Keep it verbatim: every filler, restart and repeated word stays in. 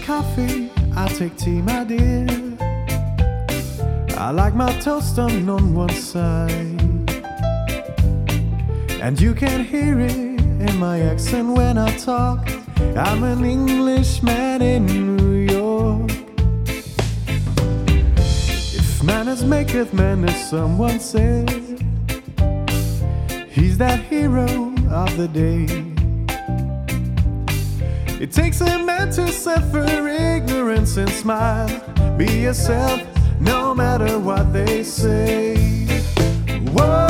coffee, I'll take tea, my dear. I like my toast done on one side, and you can hear it in my accent when I talk. I'm an Englishman in New York. If manners maketh manners, someone said, he's that hero of the day. It takes a man to suffer ignorance and smile. Be yourself, no matter what they say. Whoa.